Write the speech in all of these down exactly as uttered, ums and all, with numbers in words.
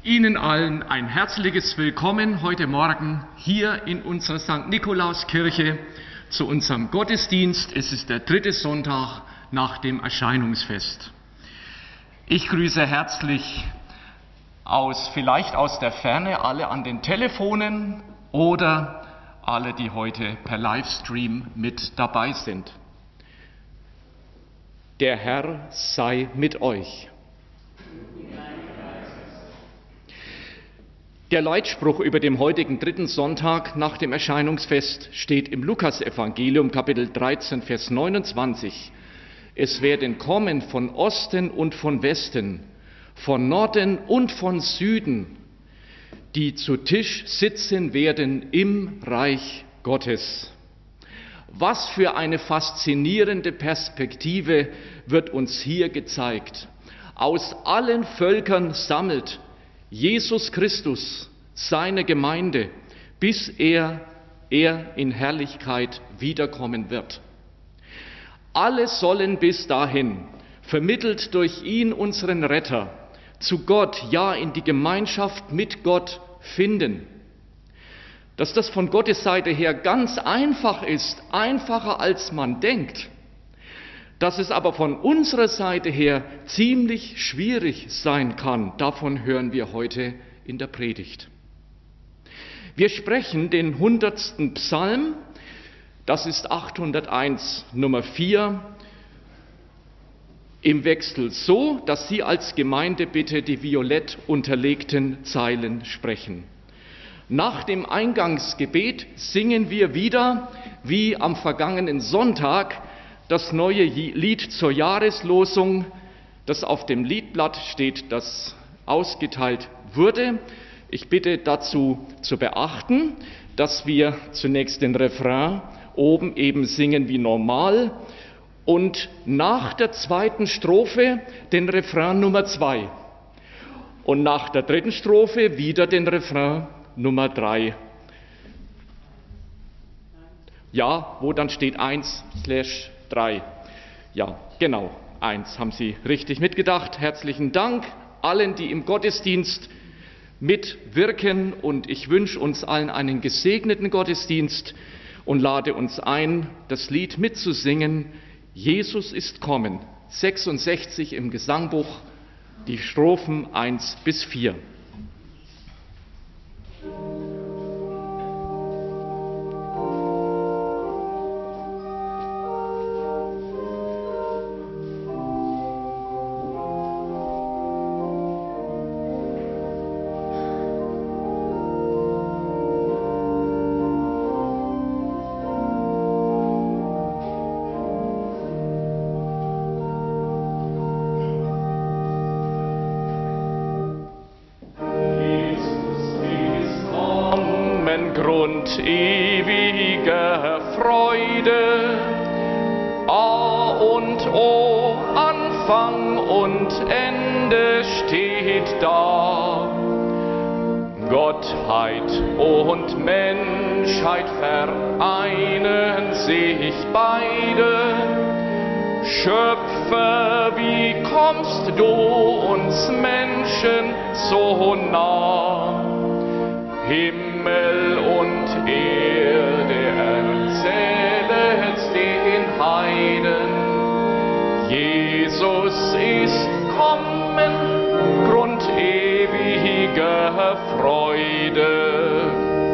Ihnen allen ein herzliches Willkommen heute Morgen hier in unserer Sankt Nikolauskirche zu unserem Gottesdienst. Es ist der dritte Sonntag nach dem Erscheinungsfest. Ich grüße herzlich aus, vielleicht aus der Ferne, alle an den Telefonen oder alle, die heute per Livestream mit dabei sind. Der Herr sei mit euch. Der Leitspruch über dem heutigen dritten Sonntag nach dem Erscheinungsfest steht im Lukasevangelium Kapitel dreizehn, Vers neunundzwanzig. Es werden kommen von Osten und von Westen, von Norden und von Süden, die zu Tisch sitzen werden im Reich Gottes. Was für eine faszinierende Perspektive wird uns hier gezeigt. Aus allen Völkern sammelt Jesus Christus seine Gemeinde, bis er, er in Herrlichkeit wiederkommen wird. Alle sollen bis dahin, vermittelt durch ihn, unseren Retter, zu Gott, ja in die Gemeinschaft mit Gott finden. Dass das von Gottes Seite her ganz einfach ist, einfacher als man denkt, dass es aber von unserer Seite her ziemlich schwierig sein kann, davon hören wir heute in der Predigt. Wir sprechen den hundertsten Psalm, das ist achthunderteins Nummer vier, im Wechsel so, dass Sie als Gemeinde bitte die violett unterlegten Zeilen sprechen. Nach dem Eingangsgebet singen wir wieder, wie am vergangenen Sonntag, das neue Lied zur Jahreslosung, das auf dem Liedblatt steht, das ausgeteilt wurde. Ich bitte dazu zu beachten, dass wir zunächst den Refrain oben eben singen wie normal und nach der zweiten Strophe den Refrain Nummer zwei und nach der dritten Strophe wieder den Refrain Nummer drei. Ja, wo dann steht eins slash drei. Ja, genau, eins haben Sie richtig mitgedacht. Herzlichen Dank allen, die im Gottesdienst mitwirken, und ich wünsche uns allen einen gesegneten Gottesdienst und lade uns ein, das Lied mitzusingen. Jesus ist kommen, sechsundsechzig im Gesangbuch, die Strophen eins bis vier. Grund ewiger Freude, A und O, Anfang und Ende steht da. Gottheit und Menschheit vereinen sich beide. Schöpfer, wie kommst du uns Menschen so nah? Himmel und Erde erzählen's den Heiden. Jesus ist kommen, Grund ewiger Freude.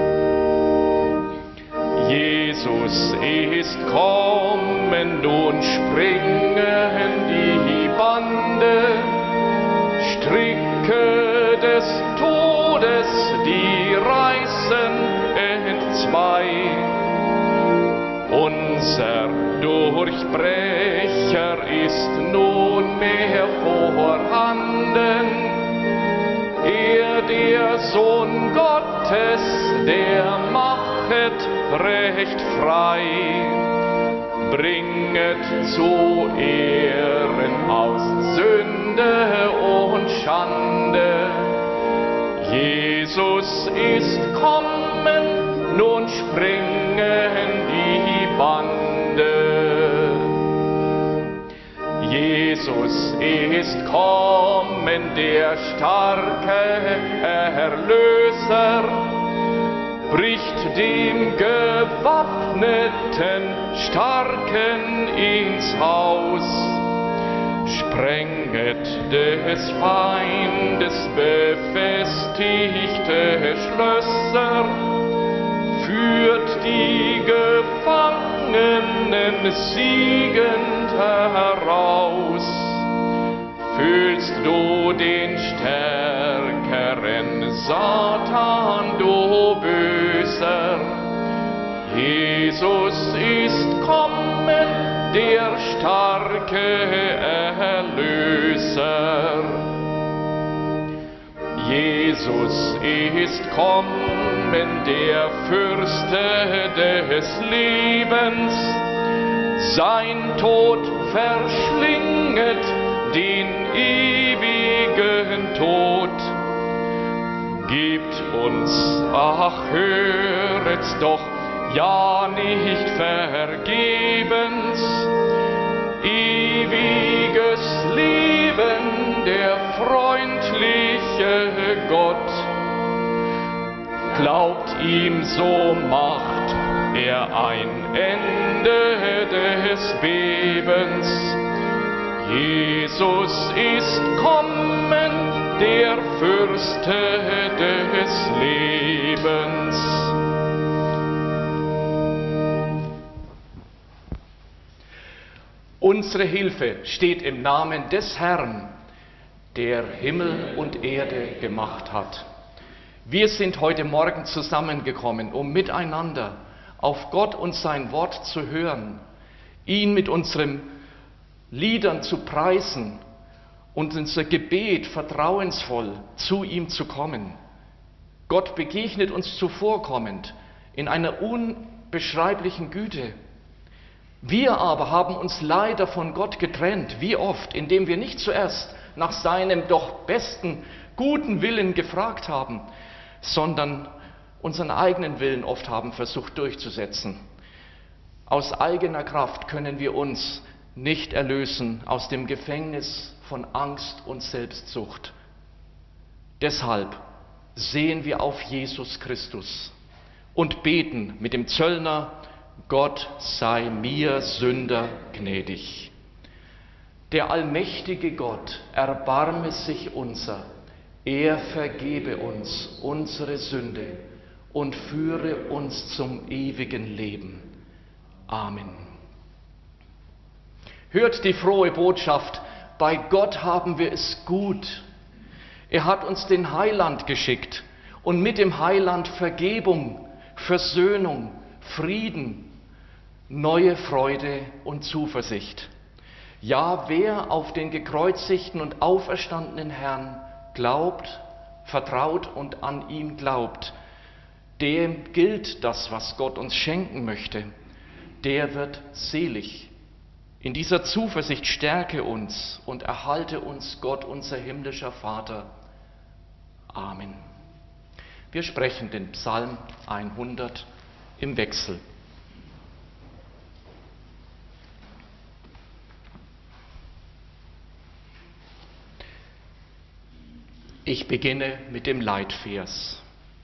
Jesus ist kommen, nun springen die Bande, Stricke des Todes, die reißen entzwei. Unser Durchbrecher ist nunmehr vorhanden, er, der Sohn Gottes, der machet recht frei, bringet zu Ehren aus Sünde und Schande. Jesus ist kommen, nun springen die Bande. Jesus ist kommen, kommen, der starke Erlöser, bricht dem gewappneten Starken ins Haus, sprenget des Feindes befestigte Schlösser, führt die Gefangenen siegend heraus. Fühlst du den stärkeren Satan, du Böser? Jesus ist kommen, der starke Erlöser. Jesus ist kommen, der Fürste des Lebens. Sein Tod verschlinget den ewigen Tod. Gebt uns, ach höret's doch, ja nicht vergebens, ewiges Leben, der freundliche Gott. Glaubt ihm, so macht er ein Ende des Bebens. Jesus ist kommen, der Fürste des Lebens. Unsere Hilfe steht im Namen des Herrn, der Himmel und Erde gemacht hat. Wir sind heute Morgen zusammengekommen, um miteinander auf Gott und sein Wort zu hören, ihn mit unseren Liedern zu preisen und unser Gebet vertrauensvoll zu ihm zu kommen. Gott begegnet uns zuvorkommend in einer unbeschreiblichen Güte. Wir aber haben uns leider von Gott getrennt, wie oft, indem wir nicht zuerst nach seinem doch besten, guten Willen gefragt haben, sondern unseren eigenen Willen oft haben versucht durchzusetzen. Aus eigener Kraft können wir uns nicht erlösen aus dem Gefängnis von Angst und Selbstsucht. Deshalb sehen wir auf Jesus Christus und beten mit dem Zöllner: Gott sei mir Sünder gnädig. Der allmächtige Gott erbarme sich unser, er vergebe uns unsere Sünde und führe uns zum ewigen Leben. Amen. Hört die frohe Botschaft, bei Gott haben wir es gut. Er hat uns den Heiland geschickt und mit dem Heiland Vergebung, Versöhnung, Frieden, neue Freude und Zuversicht. Ja, wer auf den gekreuzigten und auferstandenen Herrn glaubt, vertraut und an ihn glaubt, dem gilt das, was Gott uns schenken möchte. Der wird selig. In dieser Zuversicht stärke uns und erhalte uns Gott, unser himmlischer Vater. Amen. Wir sprechen den Psalm hundert im Wechsel. Ich beginne mit dem Leitvers.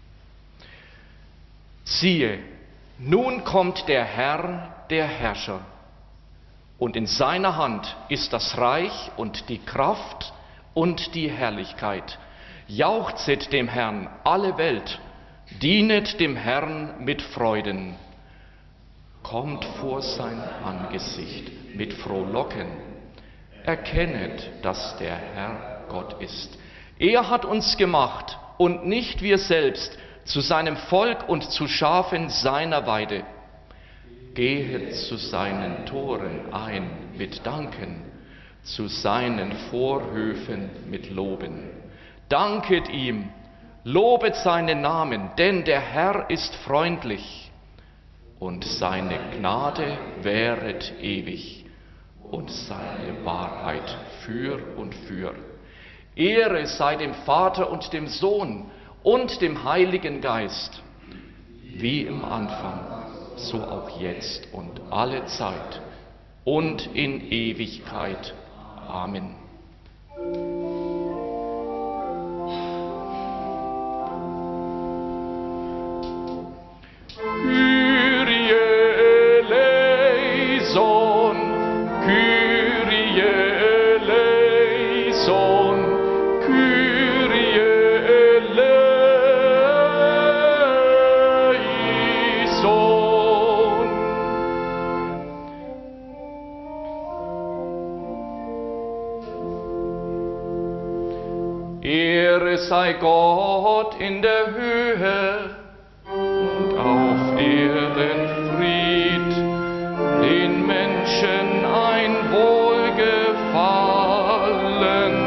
Siehe, nun kommt der Herr, der Herrscher, und in seiner Hand ist das Reich und die Kraft und die Herrlichkeit. Jauchzet dem Herrn alle Welt, dienet dem Herrn mit Freuden. Kommt vor sein Angesicht mit Frohlocken, erkennet, dass der Herr Gott ist. Er hat uns gemacht und nicht wir selbst, zu seinem Volk und zu Schafen seiner Weide. Gehet zu seinen Toren ein mit Danken, zu seinen Vorhöfen mit Loben. Danket ihm, lobet seinen Namen, denn der Herr ist freundlich und seine Gnade währet ewig und seine Wahrheit für und für. Ehre sei dem Vater und dem Sohn und dem Heiligen Geist, wie im Anfang, so auch jetzt und alle Zeit und in Ewigkeit. Amen. sei Gott in der Höhe und auf Erden Fried, den Menschen ein Wohlgefallen.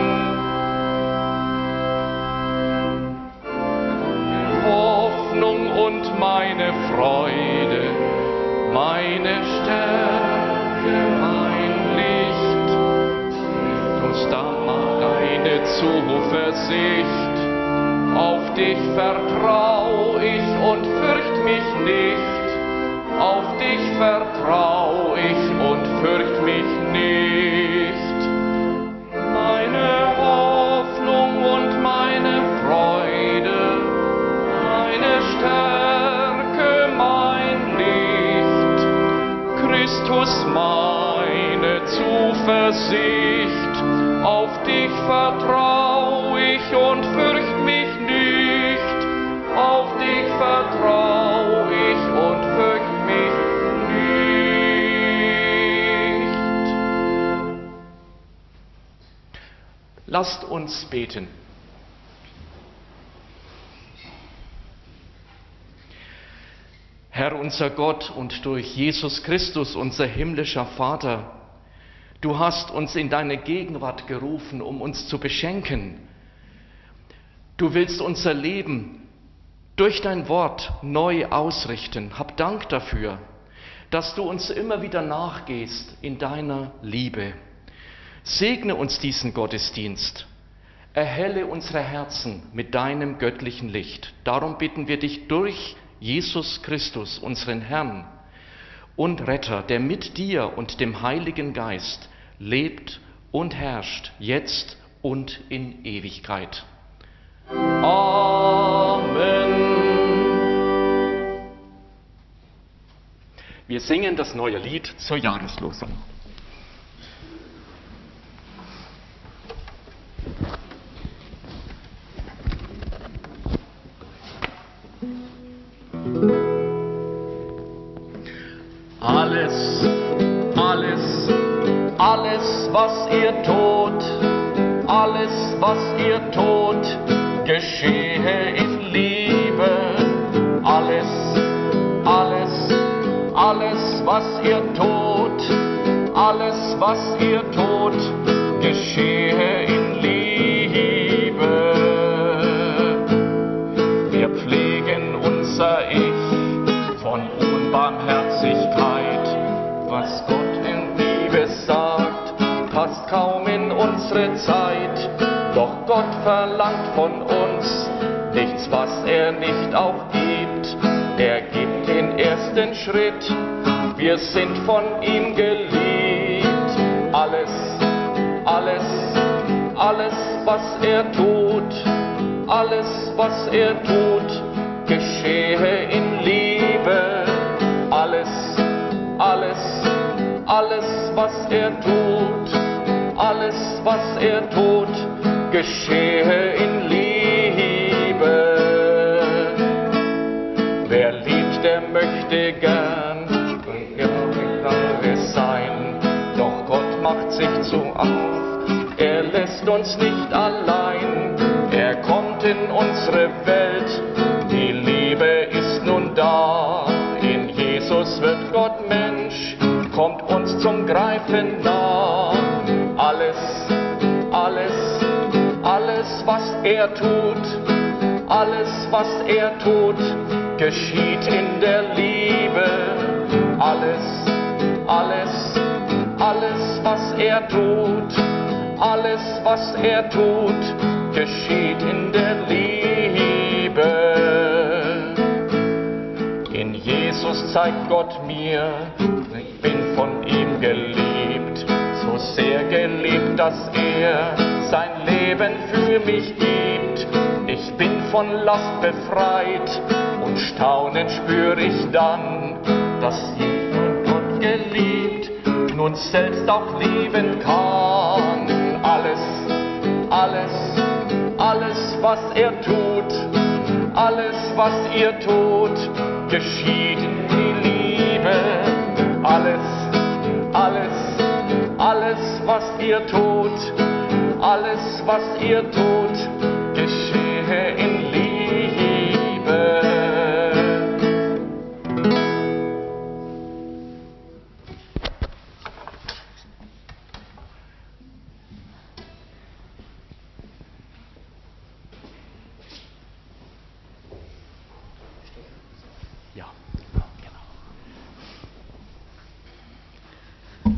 Hoffnung und meine Freude, meine Stärke, mein Licht, gib uns da mal deine Zuversicht. Auf dich vertrau ich und fürcht mich nicht. Auf dich vertrau ich und fürcht mich nicht. Meine Hoffnung und meine Freude, meine Stärke, mein Licht, Christus meine Zuversicht. Auf dich vertrau ich und fürcht mich nicht. Auf dich vertrau ich und fürcht mich nicht. Lasst uns beten. Herr unser Gott und durch Jesus Christus, unser himmlischer Vater, du hast uns in deine Gegenwart gerufen, um uns zu beschenken. Du willst unser Leben durch dein Wort neu ausrichten. Hab Dank dafür, dass du uns immer wieder nachgehst in deiner Liebe. Segne uns diesen Gottesdienst. Erhelle unsere Herzen mit deinem göttlichen Licht. Darum bitten wir dich durch Jesus Christus, unseren Herrn und Retter, der mit dir und dem Heiligen Geist lebt und herrscht, jetzt und in Ewigkeit. Amen. Wir singen das neue Lied zur Jahreslosung. Alles, alles, alles, was ihr tut, alles, was ihr tut, geschehe in Liebe. Alles, alles, alles, was ihr tut, alles, was ihr tut, geschehe in Liebe. Wir pflegen unser Ich von Unbarmherzigkeit. Was Gott in Liebe sagt, passt kaum in unsere Zeit. Doch Gott verlangt von uns nichts, was er nicht auch gibt. Er gibt den ersten Schritt, wir sind von ihm geliebt. Alles, alles, alles, was er tut, alles, was er tut, geschehe in Liebe. Alles, alles, alles, was er tut, alles, was er tut, geschehe in Liebe. Wer liebt, der möchte gern Jahre sein, doch Gott macht sich zu auf, er lässt uns nicht allein, er kommt in unsere Welt, die Liebe ist nun da, in Jesus wird Gott Mensch, kommt uns zum Greifen nah. Alles, alles, alles, was er tut, alles, was er tut, geschieht in der Liebe. Alles, alles, alles, was er tut, alles, was er tut, geschieht in der Liebe. In Jesus zeigt Gott mir, ich bin von ihm geliebt, so sehr geliebt, dass er sein Leben für mich gibt. Ich bin von Last befreit und staunend spür ich dann, dass ich von Gott geliebt nun selbst auch lieben kann. Alles, alles, alles, was er tut, alles, was ihr tut, geschieht in die Liebe. Alles, alles, alles, was ihr tut, alles, was ihr tut, geschieht Ja, genau.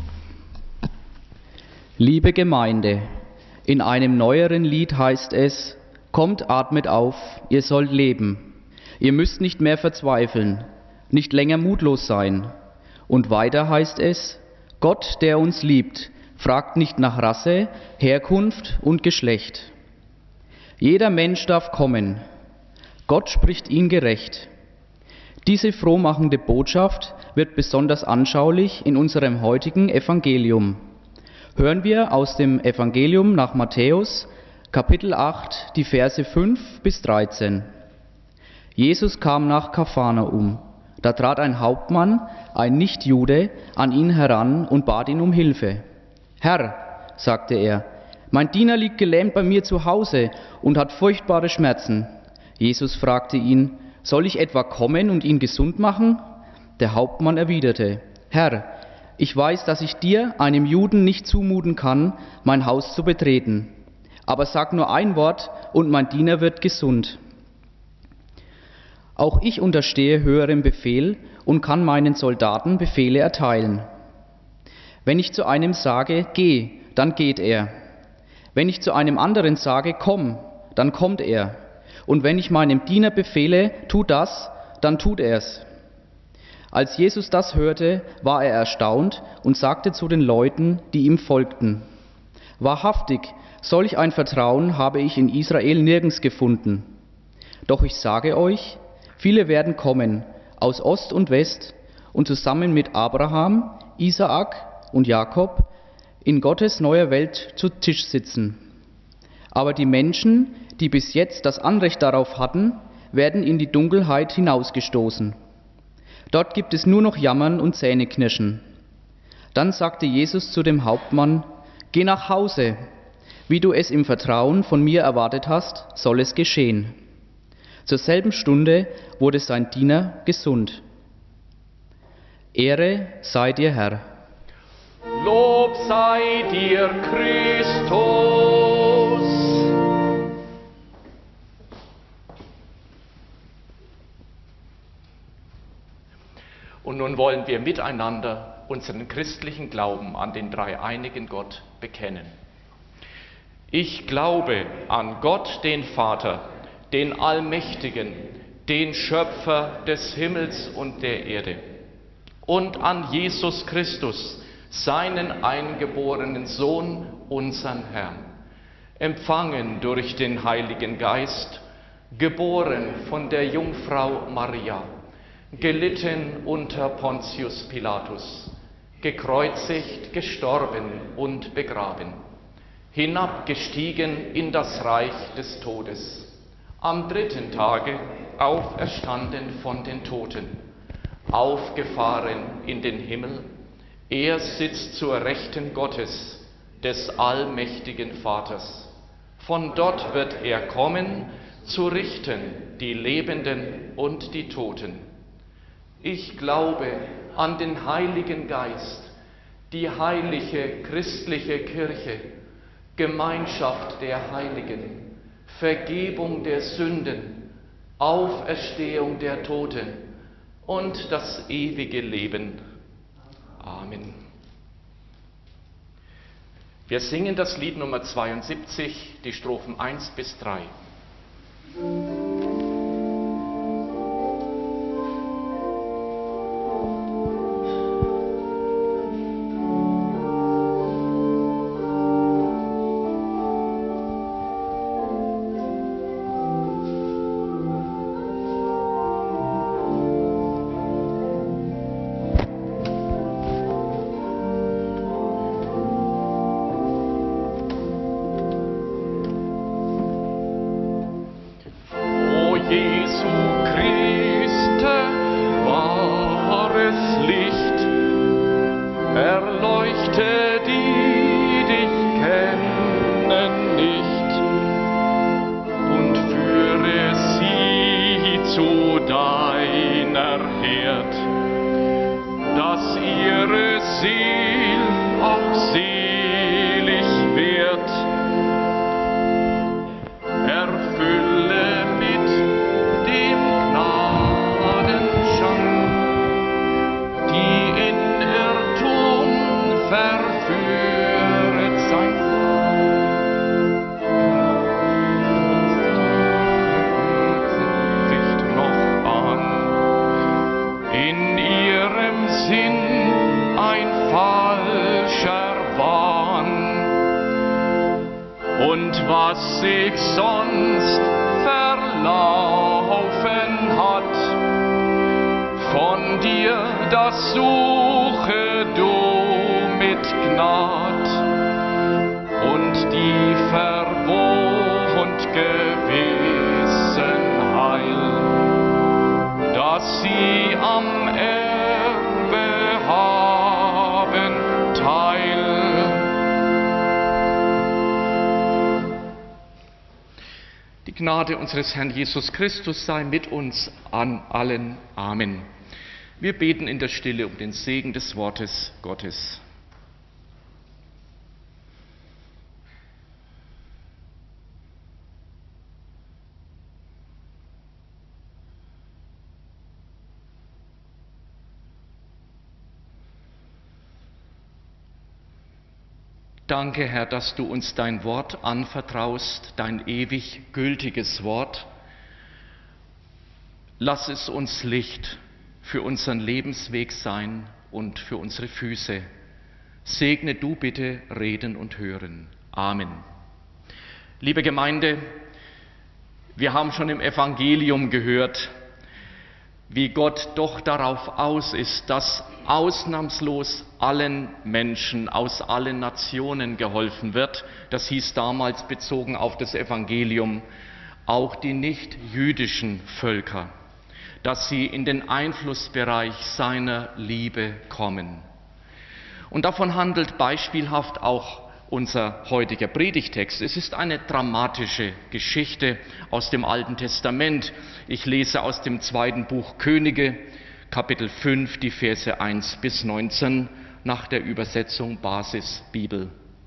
Liebe Gemeinde, in einem neueren Lied heißt es: Kommt, atmet auf, ihr sollt leben. Ihr müsst nicht mehr verzweifeln, nicht länger mutlos sein. Und weiter heißt es: Gott, der uns liebt, fragt nicht nach Rasse, Herkunft und Geschlecht. Jeder Mensch darf kommen. Gott spricht ihn gerecht. Diese frohmachende Botschaft wird besonders anschaulich in unserem heutigen Evangelium. Hören wir aus dem Evangelium nach Matthäus, Kapitel acht, die Verse fünf bis dreizehn. Jesus kam nach Kapharnaum. Da trat ein Hauptmann, ein Nichtjude, an ihn heran und bat ihn um Hilfe. Herr, sagte er, mein Diener liegt gelähmt bei mir zu Hause und hat furchtbare Schmerzen. Jesus fragte ihn, soll ich etwa kommen und ihn gesund machen? Der Hauptmann erwiderte, Herr, ich weiß, dass ich dir, einem Juden, nicht zumuten kann, mein Haus zu betreten. Aber sag nur ein Wort und mein Diener wird gesund. Auch ich unterstehe höherem Befehl und kann meinen Soldaten Befehle erteilen. Wenn ich zu einem sage, geh, dann geht er. Wenn ich zu einem anderen sage, komm, dann kommt er. Und wenn ich meinem Diener befehle, tu das, dann tut er's. Als Jesus das hörte, war er erstaunt und sagte zu den Leuten, die ihm folgten, wahrhaftig, solch ein Vertrauen habe ich in Israel nirgends gefunden. Doch ich sage euch, viele werden kommen, aus Ost und West, und zusammen mit Abraham, Isaak und Jakob in Gottes neuer Welt zu Tisch sitzen. Aber die Menschen, die bis jetzt das Anrecht darauf hatten, werden in die Dunkelheit hinausgestoßen. Dort gibt es nur noch Jammern und Zähneknirschen. Dann sagte Jesus zu dem Hauptmann, geh nach Hause, wie du es im Vertrauen von mir erwartet hast, soll es geschehen. Zur selben Stunde wurde sein Diener gesund. Ehre sei dir, Herr. Lob sei dir, Christus. Und nun wollen wir miteinander unseren christlichen Glauben an den dreieinigen Gott bekennen. Ich glaube an Gott, den Vater, den Allmächtigen, den Schöpfer des Himmels und der Erde, und an Jesus Christus, seinen eingeborenen Sohn, unseren Herrn, empfangen durch den Heiligen Geist, geboren von der Jungfrau Maria, gelitten unter Pontius Pilatus, gekreuzigt, gestorben und begraben, hinabgestiegen in das Reich des Todes, am dritten Tage auferstanden von den Toten, aufgefahren in den Himmel, er sitzt zur Rechten Gottes, des allmächtigen Vaters. Von dort wird er kommen, zu richten die Lebenden und die Toten. Ich glaube an den Heiligen Geist, die heilige christliche Kirche, Gemeinschaft der Heiligen, Vergebung der Sünden, Auferstehung der Toten und das ewige Leben. Amen. Wir singen das Lied Nummer zweiundsiebzig, die Strophen eins bis drei. Erfülle mit dem Gnadenschein in ihrem Sinn ein falscher Wahn. Und was sich sonst verlaufen hat, von dir das suche du mit Gnad, und die verwohnt gewissen Heil, dass sie am Erbe haben Teil. Die Gnade unseres Herrn Jesus Christus sei mit uns an allen. Amen. Wir beten in der Stille um den Segen des Wortes Gottes. Danke, Herr, dass du uns dein Wort anvertraust, dein ewig gültiges Wort. Lass es uns Licht für unseren Lebensweg sein und für unsere Füße. Segne du bitte Reden und Hören. Amen. Liebe Gemeinde, wir haben schon im Evangelium gehört, wie Gott doch darauf aus ist, dass ausnahmslos allen Menschen aus allen Nationen geholfen wird. Das hieß damals bezogen auf das Evangelium auch die nicht-jüdischen Völker, dass sie in den Einflussbereich seiner Liebe kommen. Und davon handelt beispielhaft auch unser heutiger Predigtext. Es ist eine dramatische Geschichte aus dem Alten Testament. Ich lese aus dem zweiten Buch Könige, Kapitel fünf, die Verse eins bis neunzehn, nach der Übersetzung Basisbibel.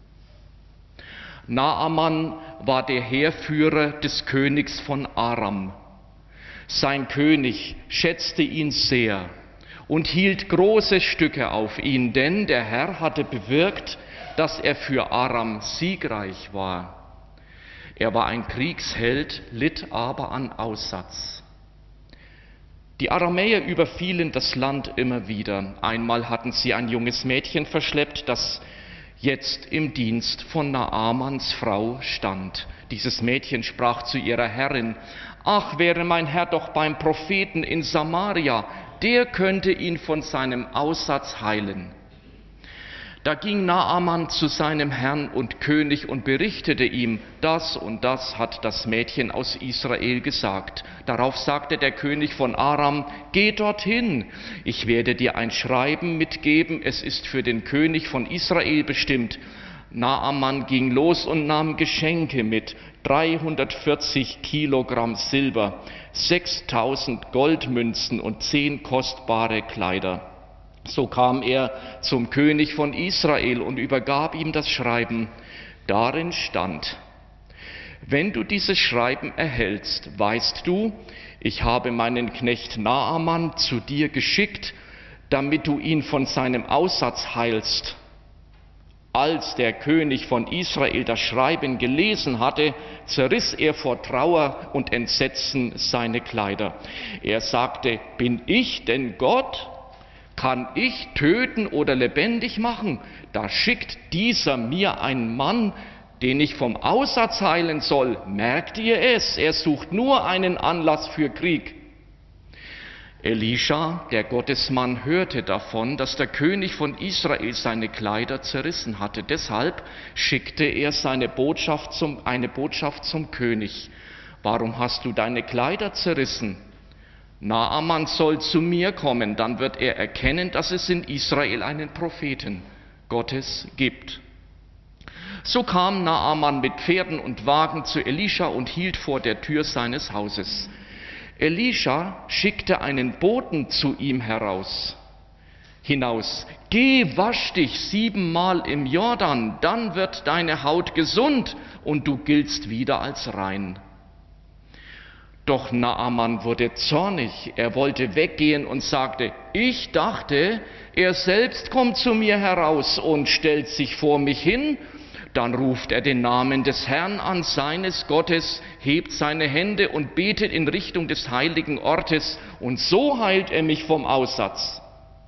Naaman war der Heerführer des Königs von Aram. Sein König schätzte ihn sehr und hielt große Stücke auf ihn, denn der Herr hatte bewirkt, dass er für Aram siegreich war. Er war ein Kriegsheld, litt aber an Aussatz. Die Aramäer überfielen das Land immer wieder. Einmal hatten sie ein junges Mädchen verschleppt, das jetzt im Dienst von Naamans Frau stand. Dieses Mädchen sprach zu ihrer Herrin: Ach, wäre mein Herr doch beim Propheten in Samaria, der könnte ihn von seinem Aussatz heilen. Da ging Naaman zu seinem Herrn und König und berichtete ihm, das und das hat das Mädchen aus Israel gesagt. Darauf sagte der König von Aram: Geh dorthin, ich werde dir ein Schreiben mitgeben, es ist für den König von Israel bestimmt. Naaman ging los und nahm Geschenke mit, dreihundertvierzig Kilogramm Silber, sechstausend Goldmünzen und zehn kostbare Kleider. So kam er zum König von Israel und übergab ihm das Schreiben. Darin stand: Wenn du dieses Schreiben erhältst, weißt du, ich habe meinen Knecht Naaman zu dir geschickt, damit du ihn von seinem Aussatz heilst. Als der König von Israel das Schreiben gelesen hatte, zerriss er vor Trauer und Entsetzen seine Kleider. Er sagte: Bin ich denn Gott? Kann ich töten oder lebendig machen? Da schickt dieser mir einen Mann, den ich vom Aussatz heilen soll. Merkt ihr es? Er sucht nur einen Anlass für Krieg. Elisha, der Gottesmann, hörte davon, dass der König von Israel seine Kleider zerrissen hatte. Deshalb schickte er seine Botschaft zum, eine Botschaft zum König. Warum hast du deine Kleider zerrissen? Naaman soll zu mir kommen, dann wird er erkennen, dass es in Israel einen Propheten Gottes gibt. So kam Naaman mit Pferden und Wagen zu Elisha und hielt vor der Tür seines Hauses. Elisha schickte einen Boten zu ihm heraus, hinaus. Geh, wasch dich siebenmal im Jordan, dann wird deine Haut gesund und du giltst wieder als rein. Doch Naaman wurde zornig, er wollte weggehen und sagte: Ich dachte, er selbst kommt zu mir heraus und stellt sich vor mich hin, Dann ruft er den Namen des Herrn an, seines Gottes, hebt seine Hände und betet in Richtung des heiligen Ortes, und so heilt er mich vom Aussatz.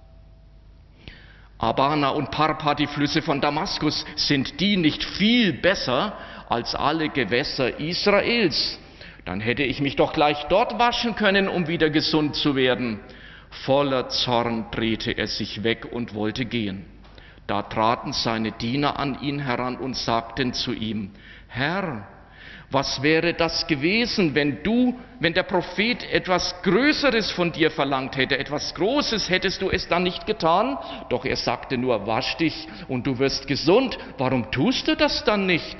Abana und Parpa, die Flüsse von Damaskus, sind die nicht viel besser als alle Gewässer Israels? Dann hätte ich mich doch gleich dort waschen können, um wieder gesund zu werden. Voller Zorn drehte er sich weg und wollte gehen. Da traten seine Diener an ihn heran und sagten zu ihm: Herr, was wäre das gewesen, wenn du, wenn der Prophet etwas Größeres von dir verlangt hätte, etwas Großes, hättest du es dann nicht getan? Doch er sagte nur: Wasch dich und du wirst gesund. Warum tust du das dann nicht?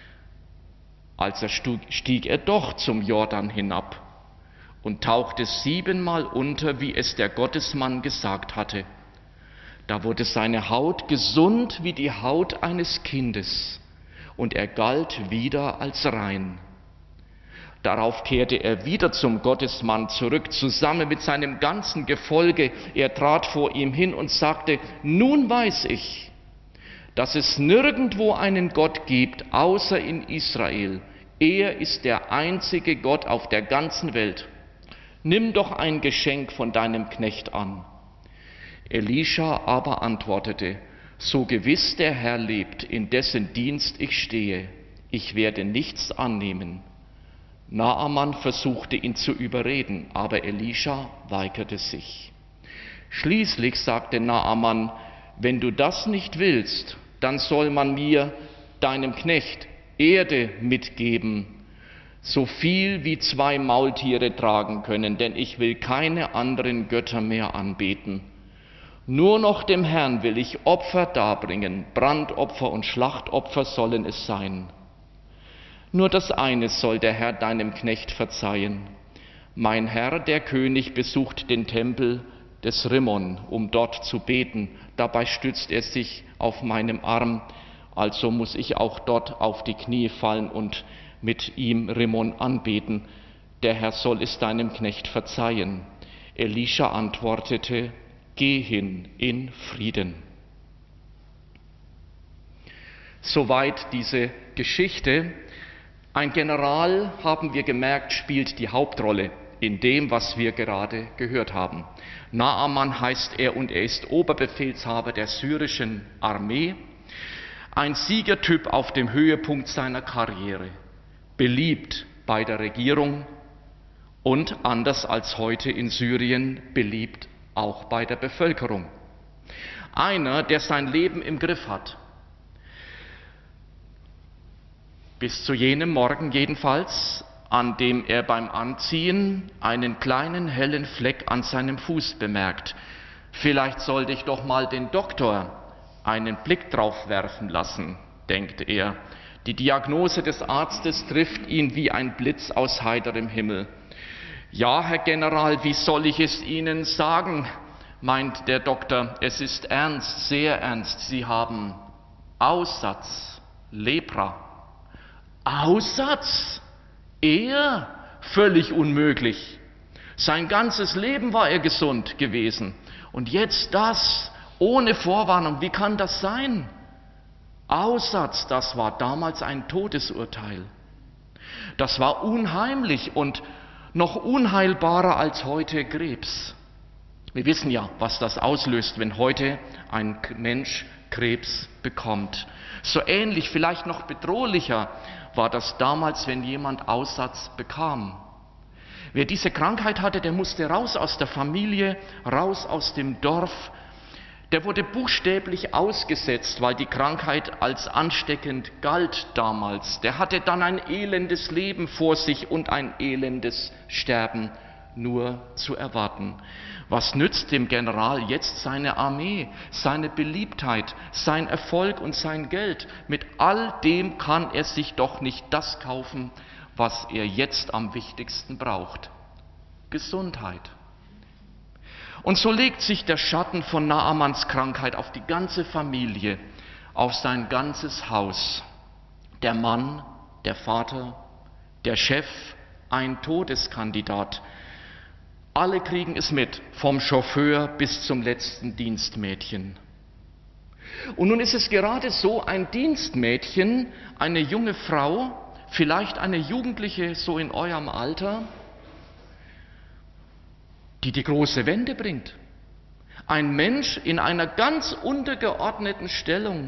Also stieg er doch zum Jordan hinab und tauchte siebenmal unter, wie es der Gottesmann gesagt hatte. Da wurde seine Haut gesund wie die Haut eines Kindes, und er galt wieder als rein. Darauf kehrte er wieder zum Gottesmann zurück, zusammen mit seinem ganzen Gefolge. Er trat vor ihm hin und sagte: Nun weiß ich, dass es nirgendwo einen Gott gibt, außer in Israel. Er ist der einzige Gott auf der ganzen Welt. Nimm doch ein Geschenk von deinem Knecht an. Elisha aber antwortete: So gewiss der Herr lebt, in dessen Dienst ich stehe, ich werde nichts annehmen. Naaman versuchte ihn zu überreden, aber Elisha weigerte sich. Schließlich sagte Naaman: Wenn du das nicht willst, dann soll man mir, deinem Knecht, Erde mitgeben, so viel wie zwei Maultiere tragen können, denn ich will keine anderen Götter mehr anbeten. Nur noch dem Herrn will ich Opfer darbringen, Brandopfer und Schlachtopfer sollen es sein. Nur das eine soll der Herr deinem Knecht verzeihen. Mein Herr, der König, besucht den Tempel des Rimmon, um dort zu beten. Dabei stützt er sich auf meinem Arm, also muss ich auch dort auf die Knie fallen und mit ihm Rimmon anbeten. Der Herr soll es deinem Knecht verzeihen. Elisha antwortete: Geh hin in Frieden. Soweit diese Geschichte. Ein General, haben wir gemerkt, spielt die Hauptrolle in dem, was wir gerade gehört haben. Naaman heißt er und er ist Oberbefehlshaber der syrischen Armee. Ein Siegertyp auf dem Höhepunkt seiner Karriere. Beliebt bei der Regierung und, anders als heute in Syrien, beliebt auch bei der Bevölkerung. Einer, der sein Leben im Griff hat. Bis zu jenem Morgen jedenfalls, an dem er beim Anziehen einen kleinen hellen Fleck an seinem Fuß bemerkt. Vielleicht sollte ich doch mal den Doktor einen Blick drauf werfen lassen, denkt er. Die Diagnose des Arztes trifft ihn wie ein Blitz aus heiterem Himmel. Ja, Herr General, wie soll ich es Ihnen sagen, meint der Doktor. Es ist ernst, sehr ernst. Sie haben Aussatz, Lepra. Aussatz? Er? Völlig unmöglich. Sein ganzes Leben war er gesund gewesen. Und jetzt das, ohne Vorwarnung. Wie kann das sein? Aussatz, das war damals ein Todesurteil. Das war unheimlich und noch unheilbarer als heute Krebs. Wir wissen ja, was das auslöst, wenn heute ein Mensch Krebs bekommt. So ähnlich, vielleicht noch bedrohlicher war das damals, wenn jemand Aussatz bekam. Wer diese Krankheit hatte, der musste raus aus der Familie, raus aus dem Dorf. Der wurde buchstäblich ausgesetzt, weil die Krankheit als ansteckend galt damals. Der hatte dann ein elendes Leben vor sich und ein elendes Sterben nur zu erwarten. Was nützt dem General jetzt seine Armee, seine Beliebtheit, sein Erfolg und sein Geld? Mit all dem kann er sich doch nicht das kaufen, was er jetzt am wichtigsten braucht: Gesundheit. Und so legt sich der Schatten von Naamans Krankheit auf die ganze Familie, auf sein ganzes Haus. Der Mann, der Vater, der Chef, ein Todeskandidat. Alle kriegen es mit, vom Chauffeur bis zum letzten Dienstmädchen. Und nun ist es gerade so, ein Dienstmädchen, eine junge Frau, vielleicht eine Jugendliche so in eurem Alter, die die große Wende bringt. Ein Mensch in einer ganz untergeordneten Stellung.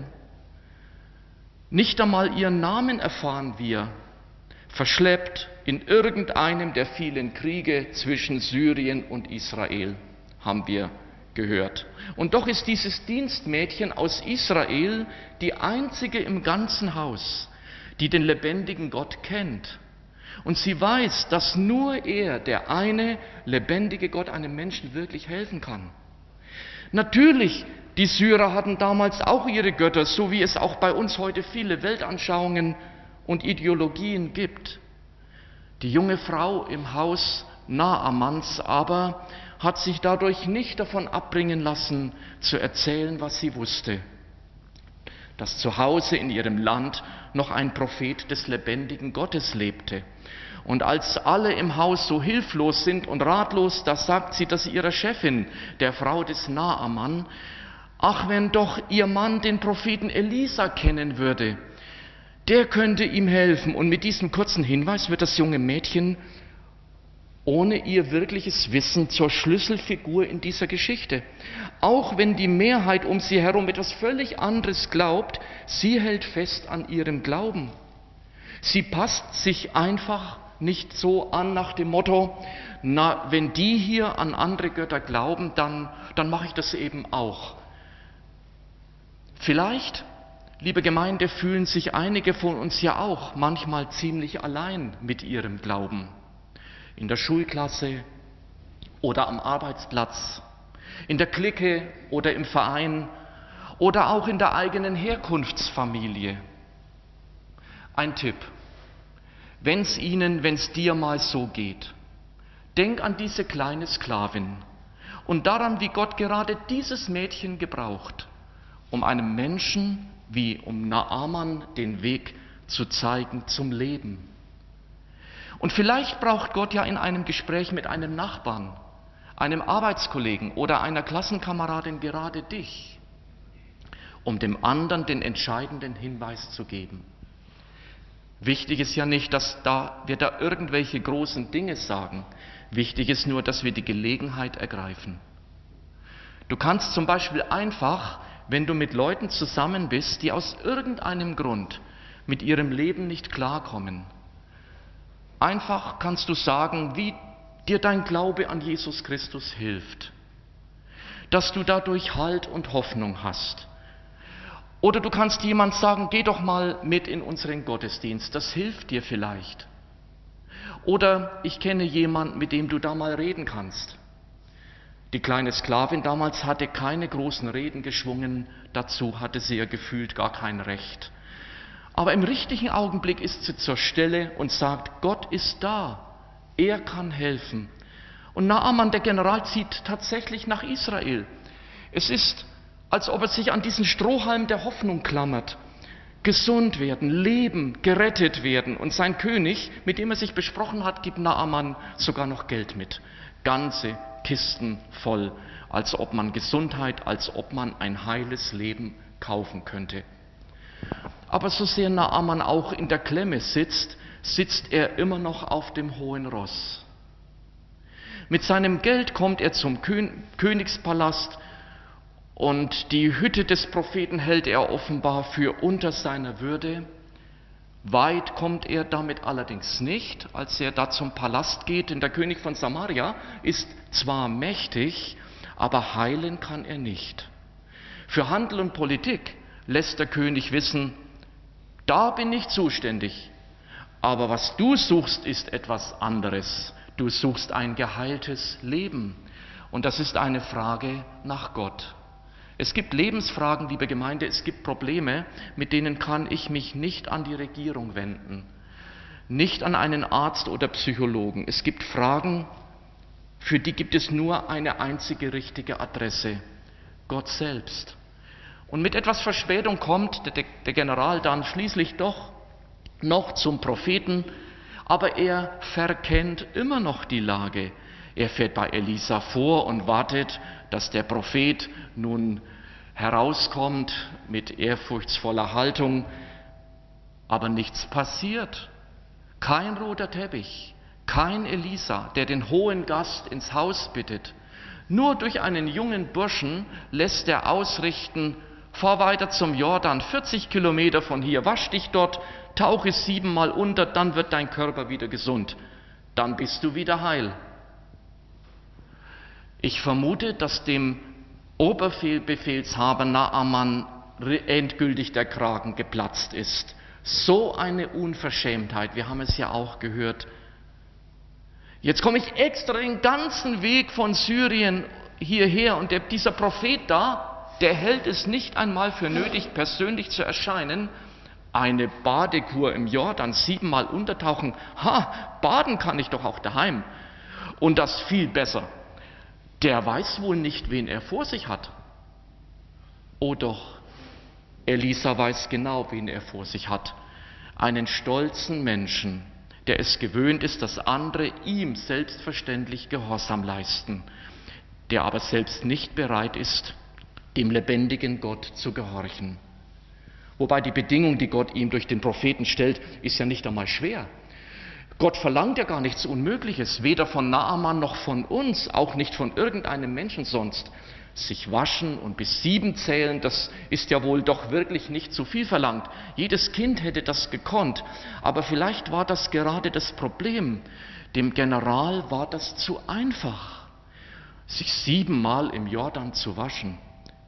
Nicht einmal ihren Namen erfahren wir, verschleppt in irgendeinem der vielen Kriege zwischen Syrien und Israel, haben wir gehört. Und doch ist dieses Dienstmädchen aus Israel die einzige im ganzen Haus, die den lebendigen Gott kennt. Und sie weiß, dass nur er, der eine lebendige Gott, einem Menschen wirklich helfen kann. Natürlich, die Syrer hatten damals auch ihre Götter, so wie es auch bei uns heute viele Weltanschauungen und Ideologien gibt. Die junge Frau im Haus Naamans aber hat sich dadurch nicht davon abbringen lassen, zu erzählen, was sie wusste. Dass zu Hause in ihrem Land noch ein Prophet des lebendigen Gottes lebte. Und als alle im Haus so hilflos sind und ratlos, da sagt sie das ihrer Chefin, der Frau des Naaman: Ach, wenn doch ihr Mann den Propheten Elisa kennen würde, der könnte ihm helfen. Und mit diesem kurzen Hinweis wird das junge Mädchen ohne ihr wirkliches Wissen zur Schlüsselfigur in dieser Geschichte. Auch wenn die Mehrheit um sie herum etwas völlig anderes glaubt, sie hält fest an ihrem Glauben. Sie passt sich einfach nicht so an nach dem Motto, na, wenn die hier an andere Götter glauben, dann, dann mache ich das eben auch. Vielleicht, liebe Gemeinde, fühlen sich einige von uns ja auch manchmal ziemlich allein mit ihrem Glauben. In der Schulklasse oder am Arbeitsplatz, in der Clique oder im Verein oder auch in der eigenen Herkunftsfamilie. Ein Tipp: Wenn es Ihnen, wenn es dir mal so geht, denk an diese kleine Sklavin und daran, wie Gott gerade dieses Mädchen gebraucht, um einem Menschen wie um Naaman den Weg zu zeigen zum Leben. Und vielleicht braucht Gott ja in einem Gespräch mit einem Nachbarn, einem Arbeitskollegen oder einer Klassenkameradin gerade dich, um dem anderen den entscheidenden Hinweis zu geben. Wichtig ist ja nicht, dass da, wir da irgendwelche großen Dinge sagen. Wichtig ist nur, dass wir die Gelegenheit ergreifen. Du kannst zum Beispiel einfach, wenn du mit Leuten zusammen bist, die aus irgendeinem Grund mit ihrem Leben nicht klarkommen, einfach kannst du sagen, wie dir dein Glaube an Jesus Christus hilft, dass du dadurch Halt und Hoffnung hast. Oder du kannst jemand sagen, geh doch mal mit in unseren Gottesdienst, das hilft dir vielleicht. Oder ich kenne jemanden, mit dem du da mal reden kannst. Die kleine Sklavin damals hatte keine großen Reden geschwungen, dazu hatte sie ja gefühlt gar kein Recht. Aber im richtigen Augenblick ist sie zur Stelle und sagt, Gott ist da, er kann helfen. Und Naaman, der General, zieht tatsächlich nach Israel. Es ist, als ob er sich an diesen Strohhalm der Hoffnung klammert. Gesund werden, leben, gerettet werden. Und sein König, mit dem er sich besprochen hat, gibt Naaman sogar noch Geld mit. Ganze Kisten voll, als ob man Gesundheit, als ob man ein heiles Leben kaufen könnte. Aber so sehr Naaman auch in der Klemme sitzt, sitzt er immer noch auf dem hohen Ross. Mit seinem Geld kommt er zum Königspalast und die Hütte des Propheten hält er offenbar für unter seiner Würde. Weit kommt er damit allerdings nicht, als er da zum Palast geht, denn der König von Samaria ist zwar mächtig, aber heilen kann er nicht. Für Handel und Politik lässt der König wissen, da bin ich zuständig, aber was du suchst, ist etwas anderes. Du suchst ein geheiltes Leben und das ist eine Frage nach Gott. Es gibt Lebensfragen, liebe Gemeinde, es gibt Probleme, mit denen kann ich mich nicht an die Regierung wenden, nicht an einen Arzt oder Psychologen. Es gibt Fragen, für die gibt es nur eine einzige richtige Adresse, Gott selbst. Und mit etwas Verspätung kommt der, der General dann schließlich doch noch zum Propheten, aber er verkennt immer noch die Lage. Er fährt bei Elisa vor und wartet, dass der Prophet nun herauskommt mit ehrfurchtsvoller Haltung, aber nichts passiert. Kein roter Teppich, kein Elisa, der den hohen Gast ins Haus bittet. Nur durch einen jungen Burschen lässt er ausrichten, fahr weiter zum Jordan, vierzig Kilometer von hier, wasch dich dort, tauche siebenmal unter, dann wird dein Körper wieder gesund. Dann bist du wieder heil. Ich vermute, dass dem Oberbefehlshaber Naaman endgültig der Kragen geplatzt ist. So eine Unverschämtheit, wir haben es ja auch gehört. Jetzt komme ich extra den ganzen Weg von Syrien hierher und der, dieser Prophet da, der hält es nicht einmal für nötig, persönlich zu erscheinen. Eine Badekur im Jordan, siebenmal untertauchen, ha, baden kann ich doch auch daheim. Und das viel besser. Der weiß wohl nicht, wen er vor sich hat. Oh doch, Elisa weiß genau, wen er vor sich hat. Einen stolzen Menschen, der es gewöhnt ist, dass andere ihm selbstverständlich Gehorsam leisten, der aber selbst nicht bereit ist, dem lebendigen Gott zu gehorchen. Wobei die Bedingung, die Gott ihm durch den Propheten stellt, ist ja nicht einmal schwer. Gott verlangt ja gar nichts Unmögliches, weder von Naaman noch von uns, auch nicht von irgendeinem Menschen sonst. Sich waschen und bis sieben zählen, das ist ja wohl doch wirklich nicht zu viel verlangt. Jedes Kind hätte das gekonnt, aber vielleicht war das gerade das Problem. Dem General war das zu einfach, sich siebenmal im Jordan zu waschen.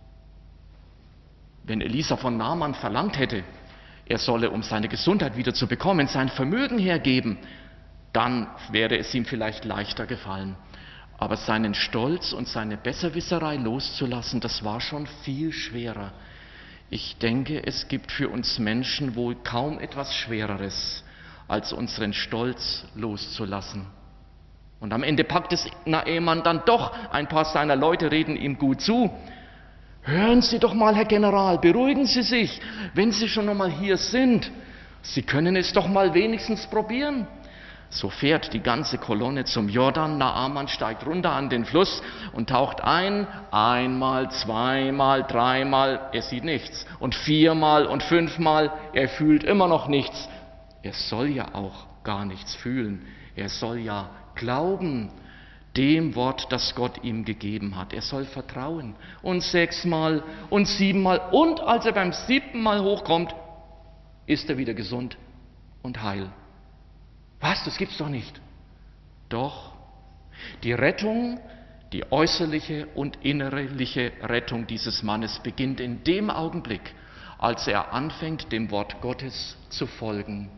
Wenn Elisa von Naaman verlangt hätte, er solle, um seine Gesundheit wieder zu bekommen, sein Vermögen hergeben, dann wäre es ihm vielleicht leichter gefallen. Aber seinen Stolz und seine Besserwisserei loszulassen, das war schon viel schwerer. Ich denke, es gibt für uns Menschen wohl kaum etwas Schwereres, als unseren Stolz loszulassen. Und am Ende packt es Naaman dann doch, ein paar seiner Leute reden ihm gut zu. Hören Sie doch mal, Herr General, beruhigen Sie sich, wenn Sie schon einmal hier sind. Sie können es doch mal wenigstens probieren. So fährt die ganze Kolonne zum Jordan. Naaman steigt runter an den Fluss und taucht ein. Einmal, zweimal, dreimal, er sieht nichts. Und viermal und fünfmal, er fühlt immer noch nichts. Er soll ja auch gar nichts fühlen. Er soll ja glauben dem Wort, das Gott ihm gegeben hat. Er soll vertrauen. Und sechsmal und siebenmal. Und als er beim siebten Mal hochkommt, ist er wieder gesund und heil. Was? Das gibt's doch nicht. Doch, die Rettung, die äußerliche und innerliche Rettung dieses Mannes beginnt in dem Augenblick, als er anfängt, dem Wort Gottes zu folgen.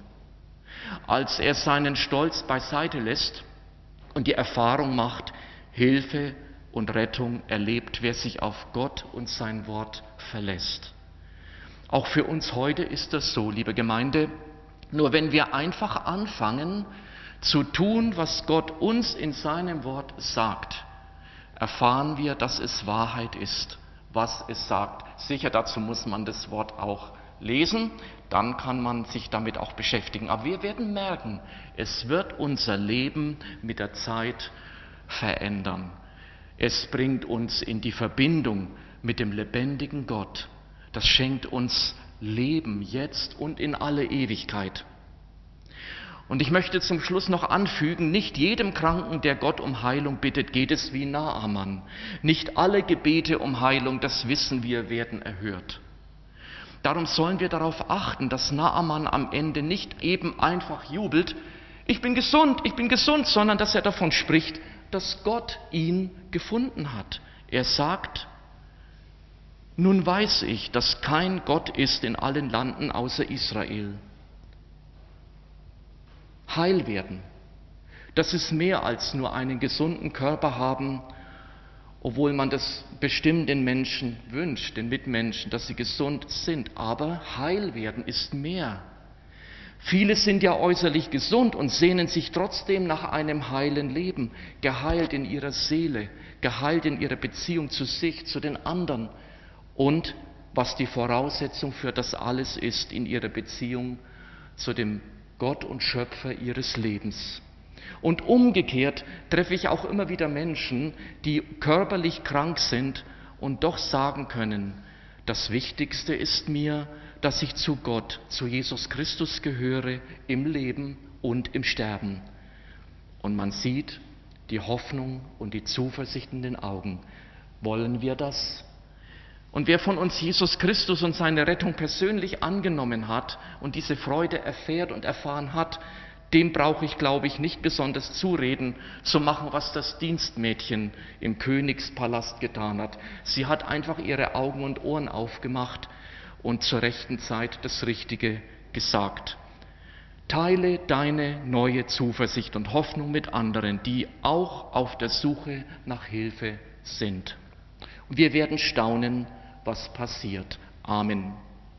Als er seinen Stolz beiseite lässt und die Erfahrung macht, Hilfe und Rettung erlebt, wer sich auf Gott und sein Wort verlässt. Auch für uns heute ist das so, liebe Gemeinde. Nur wenn wir einfach anfangen zu tun, was Gott uns in seinem Wort sagt, erfahren wir, dass es Wahrheit ist, was es sagt. Sicher, dazu muss man das Wort auch lesen, dann kann man sich damit auch beschäftigen. Aber wir werden merken, es wird unser Leben mit der Zeit verändern. Es bringt uns in die Verbindung mit dem lebendigen Gott. Das schenkt uns Leben jetzt und in alle Ewigkeit. Und ich möchte zum Schluss noch anfügen, nicht jedem Kranken, der Gott um Heilung bittet, geht es wie Naaman. Nicht alle Gebete um Heilung, das wissen wir, werden erhört. Darum sollen wir darauf achten, dass Naaman am Ende nicht eben einfach jubelt, ich bin gesund, ich bin gesund, sondern dass er davon spricht, dass Gott ihn gefunden hat. Er sagt, nun weiß ich, dass kein Gott ist in allen Landen außer Israel. Heil werden, das ist mehr als nur einen gesunden Körper haben, obwohl man das bestimmt den Menschen wünscht, den Mitmenschen, dass sie gesund sind. Aber heil werden ist mehr. Viele sind ja äußerlich gesund und sehnen sich trotzdem nach einem heilen Leben, geheilt in ihrer Seele, geheilt in ihrer Beziehung zu sich, zu den anderen. Und was die Voraussetzung für das alles ist, in ihrer Beziehung zu dem Gott und Schöpfer ihres Lebens. Und umgekehrt treffe ich auch immer wieder Menschen, die körperlich krank sind und doch sagen können, Das Wichtigste ist mir, dass ich zu Gott, zu Jesus Christus gehöre, im Leben und im Sterben. Und man sieht die Hoffnung und die Zuversicht in den Augen. Wollen wir das? Und wer von uns Jesus Christus und seine Rettung persönlich angenommen hat und diese Freude erfährt und erfahren hat, dem brauche ich, glaube ich, nicht besonders zureden, zu machen, was das Dienstmädchen im Königspalast getan hat. Sie hat einfach ihre Augen und Ohren aufgemacht und zur rechten Zeit das Richtige gesagt. Teile deine neue Zuversicht und Hoffnung mit anderen, die auch auf der Suche nach Hilfe sind. Und wir werden staunen, was passiert. Amen.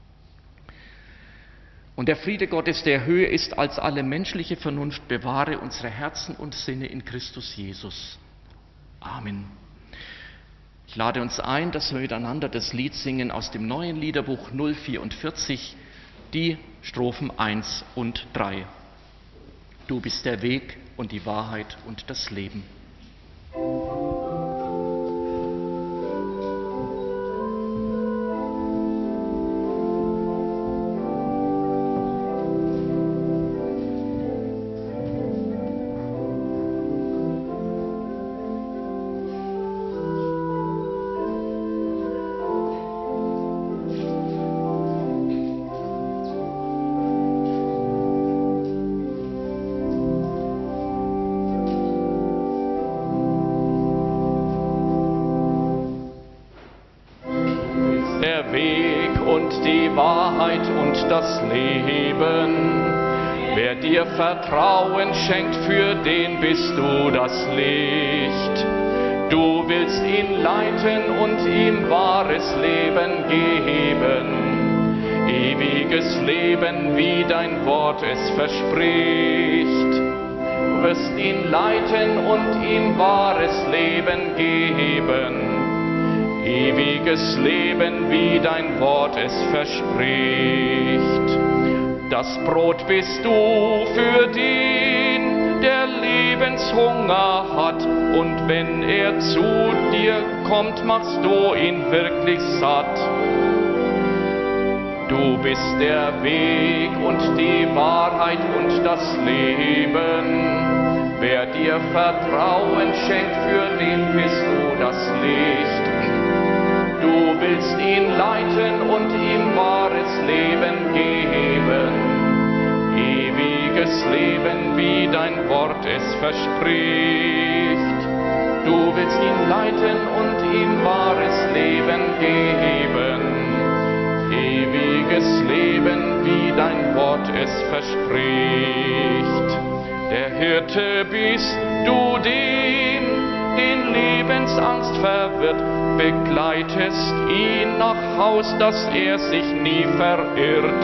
Und der Friede Gottes, der höher ist als alle menschliche Vernunft, bewahre unsere Herzen und Sinne in Christus Jesus. Amen. Ich lade uns ein, dass wir miteinander das Lied singen aus dem neuen Liederbuch null vierundvierzig, die Strophen eins und drei. Du bist der Weg und die Wahrheit und das Leben. Das Leben. Wer dir Vertrauen schenkt, für den bist du das Licht. Du willst ihn leiten und ihm wahres Leben geben, ewiges Leben, wie dein Wort es verspricht. Du wirst ihn leiten und ihm wahres Leben geben, ewiges Leben, wie dein Wort es verspricht. Das Brot bist du für den, der Lebenshunger hat, und wenn er zu dir kommt, machst du ihn wirklich satt. Du bist der Weg und die Wahrheit und das Leben. Wer dir Vertrauen schenkt, für den bist du das Licht. Du willst ihn leiten und ihm wahres Leben geben, ewiges Leben, wie dein Wort es verspricht. Du willst ihn leiten und ihm wahres Leben geben, ewiges Leben, wie dein Wort es verspricht. Der Hirte bist du, dem den Lebensangst verwirrt, begleitest ihn nach Haus, dass er sich nie verirrt.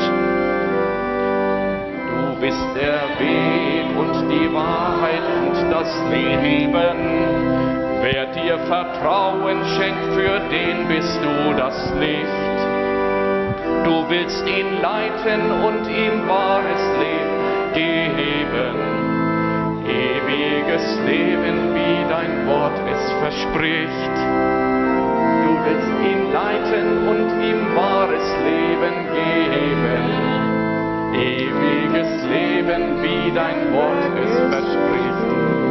Du bist der Weg und die Wahrheit und das Leben. Wer dir Vertrauen schenkt, für den bist du das Licht. Du willst ihn leiten und ihm wahres Leben geben, ewiges Leben, wie dein Wort es verspricht. Du willst ihn leiten und ihm wahres Leben geben, ewiges Leben, wie dein Wort es verspricht.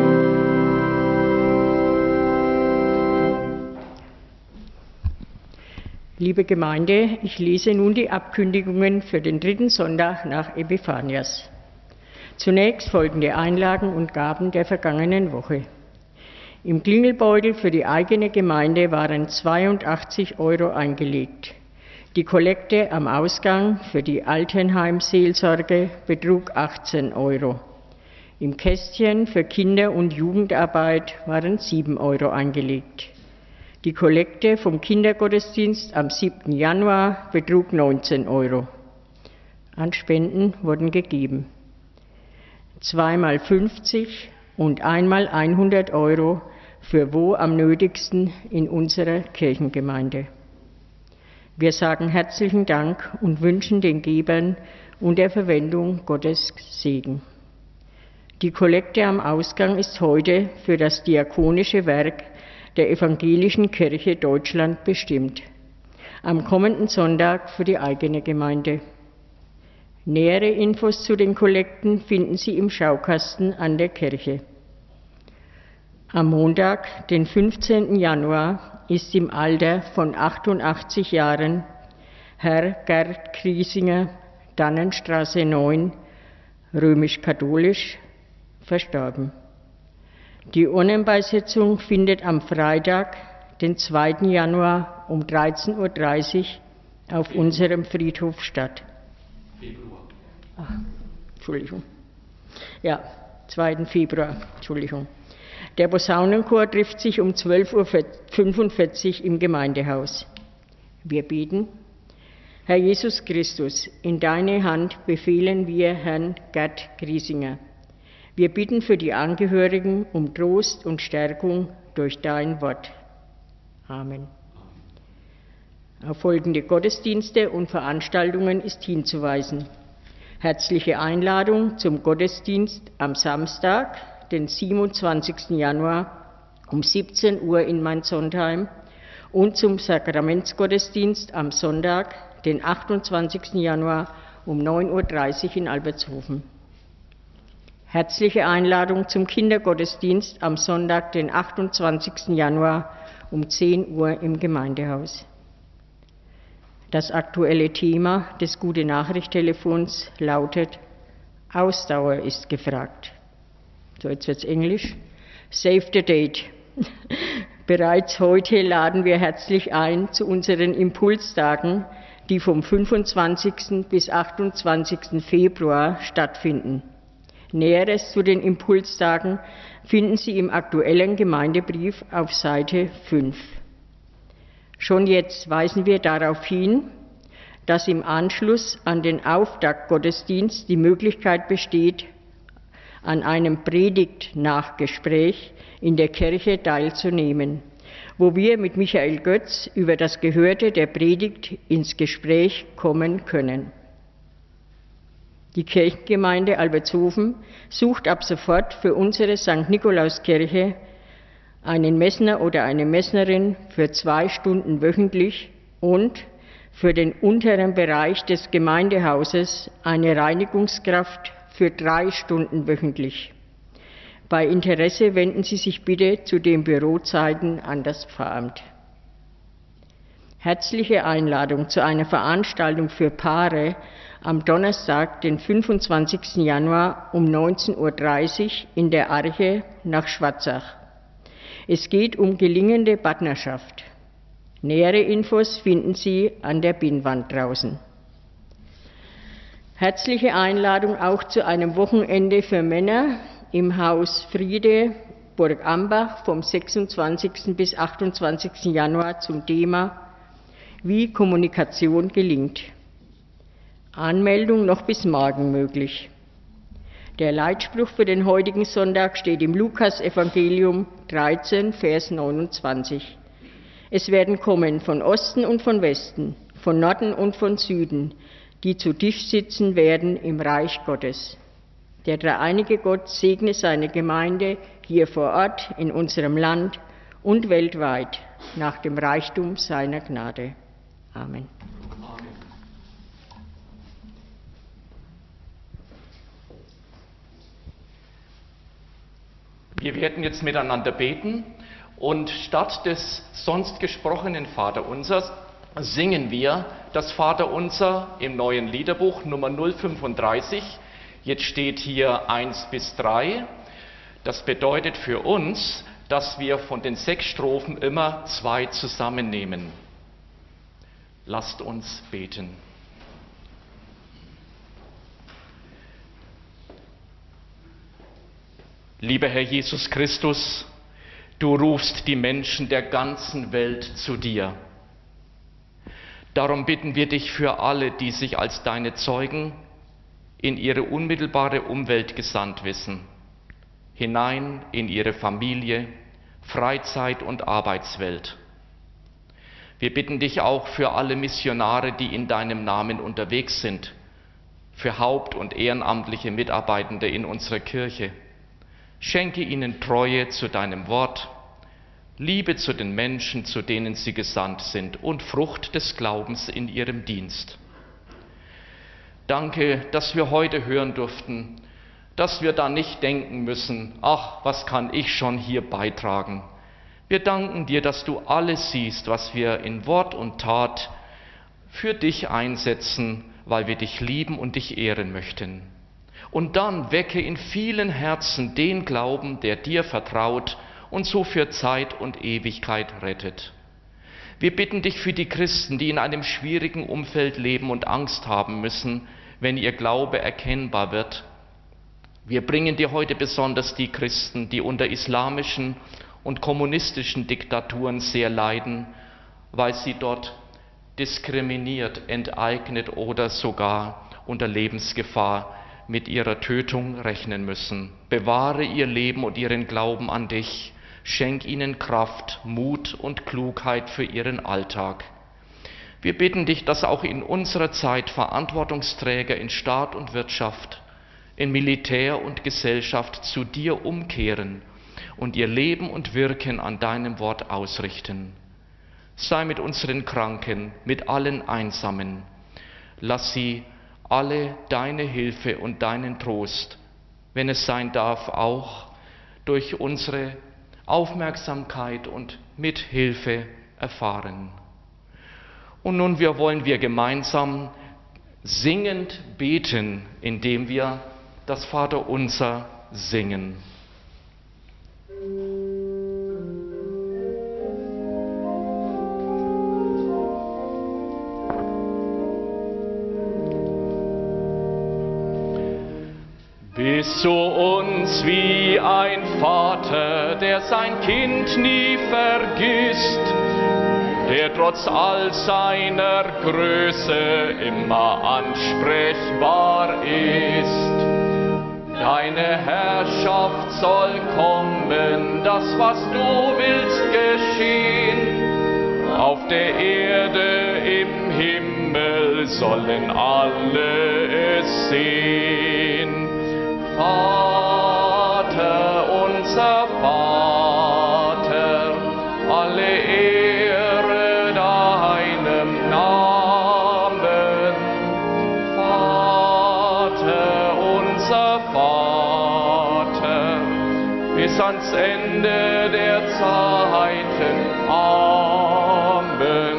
Liebe Gemeinde, ich lese nun die Abkündigungen für den dritten Sonntag nach Epiphanias. Zunächst folgende Einlagen und Gaben der vergangenen Woche. Im Klingelbeutel für die eigene Gemeinde waren zweiundachtzig Euro eingelegt. Die Kollekte am Ausgang für die Altenheimseelsorge betrug achtzehn Euro. Im Kästchen für Kinder- und Jugendarbeit waren sieben Euro eingelegt. Die Kollekte vom Kindergottesdienst am siebten Januar betrug neunzehn Euro. An Spenden wurden gegeben zweimal fünfzig und einmal hundert Euro für wo am nötigsten in unserer Kirchengemeinde. Wir sagen herzlichen Dank und wünschen den Gebern und der Verwendung Gottes Segen. Die Kollekte am Ausgang ist heute für das diakonische Werk der Evangelischen Kirche Deutschland bestimmt. am kommenden Sonntag für die eigene Gemeinde. Nähere Infos zu den Kollekten finden Sie im Schaukasten an der Kirche. Am Montag, den fünfzehnten Januar, ist im Alter von achtundachtzig Jahren Herr Gerd Griesinger, Dannenstraße neun, römisch-katholisch, verstorben. Die Urnenbeisetzung findet am Freitag, den zweiten Januar um dreizehn Uhr dreißig auf unserem Friedhof statt. Februar. Ach, Entschuldigung. Ja, zweiten Februar, Entschuldigung. Der Posaunenchor trifft sich um zwölf Uhr fünfundvierzig im Gemeindehaus. Wir beten. Herr Jesus Christus, in deine Hand befehlen wir Herrn Gerd Griesinger. Wir bitten für die Angehörigen um Trost und Stärkung durch dein Wort. Amen. Auf folgende Gottesdienste und Veranstaltungen ist hinzuweisen. Herzliche Einladung zum Gottesdienst am Samstag, den siebenundzwanzigsten Januar um siebzehn Uhr in Mainz-Sontheim und zum Sakramentsgottesdienst am Sonntag, den achtundzwanzigsten Januar um neun Uhr dreißig in Albertshofen. Herzliche Einladung zum Kindergottesdienst am Sonntag, den achtundzwanzigsten Januar um zehn Uhr im Gemeindehaus. Das aktuelle Thema des Gute-Nachricht-Telefons lautet: Ausdauer ist gefragt. So, jetzt wird's Englisch. Save the date. Bereits heute laden wir herzlich ein zu unseren Impulstagen, die vom fünfundzwanzigsten bis achtundzwanzigsten Februar stattfinden. Näheres zu den Impulstagen finden Sie im aktuellen Gemeindebrief auf Seite fünf. Schon jetzt weisen wir darauf hin, dass im Anschluss an den Auftaktgottesdienst die Möglichkeit besteht, an einem Predigt-Nachgespräch in der Kirche teilzunehmen, wo wir mit Michael Götz über das Gehörte der Predigt ins Gespräch kommen können. Die Kirchengemeinde Albertshofen sucht ab sofort für unsere Sankt Nikolauskirche einen Messner oder eine Messnerin für zwei Stunden wöchentlich und für den unteren Bereich des Gemeindehauses eine Reinigungskraft für drei Stunden wöchentlich. Bei Interesse wenden Sie sich bitte zu den Bürozeiten an das Pfarramt. Herzliche Einladung zu einer Veranstaltung für Paare am Donnerstag, den fünfundzwanzigsten Januar um neunzehn Uhr dreißig in der Arche nach Schwarzach. Es geht um gelingende Partnerschaft. Nähere Infos finden Sie an der Pinnwand draußen. Herzliche Einladung auch zu einem Wochenende für Männer im Haus Friede, Burg Ambach vom sechsundzwanzigsten bis achtundzwanzigsten Januar zum Thema Wie Kommunikation gelingt. Anmeldung noch bis morgen möglich. Der Leitspruch für den heutigen Sonntag steht im Lukas-Evangelium dreizehn, Vers neunundzwanzig. Es werden kommen von Osten und von Westen, von Norden und von Süden, die zu Tisch sitzen werden im Reich Gottes. Der dreieinige Gott segne seine Gemeinde hier vor Ort, in unserem Land und weltweit, nach dem Reichtum seiner Gnade. Amen. Wir werden jetzt miteinander beten und statt des sonst gesprochenen Vaterunsers singen wir das Vaterunser im neuen Liederbuch Nummer null fünfunddreißig. Jetzt steht hier eins bis drei. Das bedeutet für uns, dass wir von den sechs Strophen immer zwei zusammennehmen. Lasst uns beten. Lieber Herr Jesus Christus, du rufst die Menschen der ganzen Welt zu dir. Darum bitten wir dich für alle, die sich als deine Zeugen in ihre unmittelbare Umwelt gesandt wissen, hinein in ihre Familie, Freizeit und Arbeitswelt. Wir bitten dich auch für alle Missionare, die in deinem Namen unterwegs sind, für haupt- und ehrenamtliche Mitarbeitende in unserer Kirche. Schenke ihnen Treue zu deinem Wort, Liebe zu den Menschen, zu denen sie gesandt sind, und Frucht des Glaubens in ihrem Dienst. Danke, dass wir heute hören durften, dass wir da nicht denken müssen, ach, was kann ich schon hier beitragen. Wir danken dir, dass du alles siehst, was wir in Wort und Tat für dich einsetzen, weil wir dich lieben und dich ehren möchten. Und dann wecke in vielen Herzen den Glauben, der dir vertraut und so für Zeit und Ewigkeit rettet. Wir bitten dich für die Christen, die in einem schwierigen Umfeld leben und Angst haben müssen, wenn ihr Glaube erkennbar wird. Wir bringen dir heute besonders die Christen, die unter islamischen und kommunistischen Diktaturen sehr leiden, weil sie dort diskriminiert, enteignet oder sogar unter Lebensgefahr mit ihrer Tötung rechnen müssen. Bewahre ihr Leben und ihren Glauben an dich. Schenk ihnen Kraft, Mut und Klugheit für ihren Alltag. Wir bitten dich, dass auch in unserer Zeit Verantwortungsträger in Staat und Wirtschaft, in Militär und Gesellschaft zu dir umkehren und ihr Leben und Wirken an deinem Wort ausrichten. Sei mit unseren Kranken, mit allen Einsamen. Lass sie alle deine Hilfe und deinen Trost, wenn es sein darf, auch durch unsere Aufmerksamkeit und Mithilfe erfahren. Und nun wir wollen wir gemeinsam singend beten, indem wir das Vaterunser singen. Bist du uns wie ein Vater, der sein Kind nie vergisst, der trotz all seiner Größe immer ansprechbar ist. Deine Herrschaft soll kommen, das, was du willst, geschehen. Auf der Erde, im Himmel sollen alle es sehen. Vater, unser Vater, alle Ehre deinem Namen. Vater, unser Vater, bis ans Ende der Zeiten. Amen.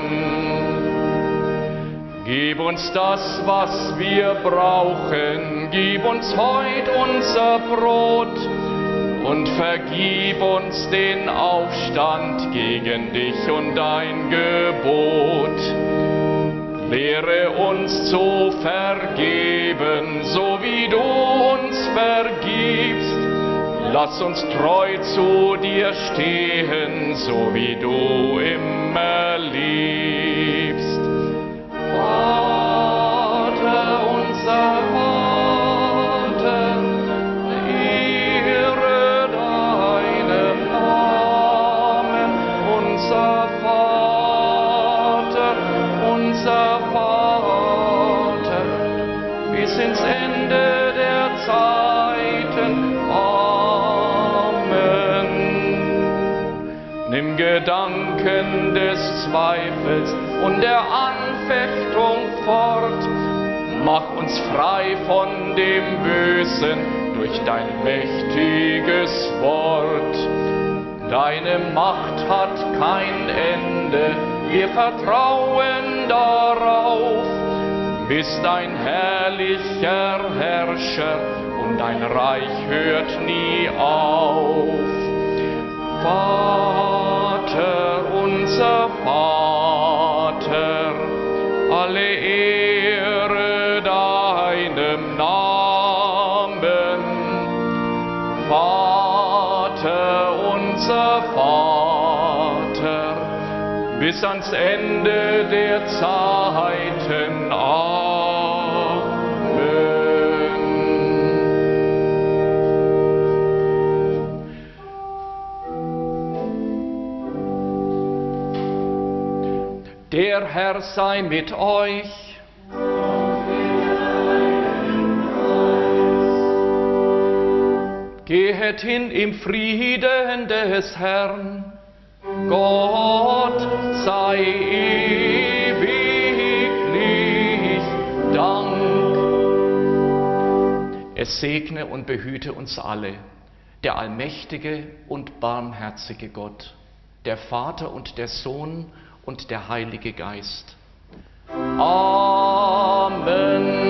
Gib uns das, was wir brauchen, gib uns heut unser Brot und vergib uns den Aufstand gegen dich und dein Gebot. Lehre uns zu vergeben, so wie du uns vergibst. Lass uns treu zu dir stehen, so wie du immer liebst. Vater, unser Vater, ehre deinem Namen. Unser Vater, unser Vater, bis ins Ende der Zeiten. Amen. Nimm Gedanken des Zweifels und der Anfechtung fort. Mach uns frei von dem Bösen durch dein mächtiges Wort. Deine Macht hat kein Ende, wir vertrauen darauf. Bist ein herrlicher Herrscher und dein Reich hört nie auf. Vater, unser Vater, alle Ehre deinem Namen. Vater, unser Vater, bis ans Ende der Zeiten. Amen. Der Herr sei mit euch. Gehet hin im Frieden des Herrn. Gott sei ewiglich Dank. Es segne und behüte uns alle, der allmächtige und barmherzige Gott, der Vater und der Sohn und der Heilige Geist. Amen.